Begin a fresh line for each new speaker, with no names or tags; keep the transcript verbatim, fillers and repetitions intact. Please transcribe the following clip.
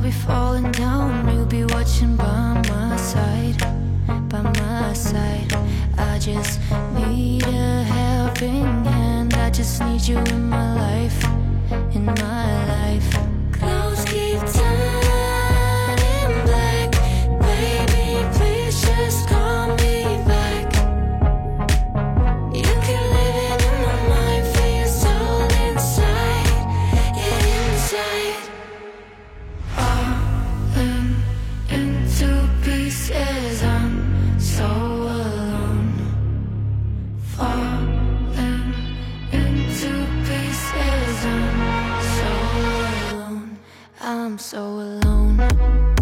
be falling down, you'll be watching by my side, by my side. I just need a helping hand, I just need you in my life, in my life. Clouds keep turning black, baby, please just call me back. You can live it in my mind, feel your soul inside, yeah, inside. Falling into pieces, I'm so alone. Falling into pieces, I'm so alone. I'm so alone.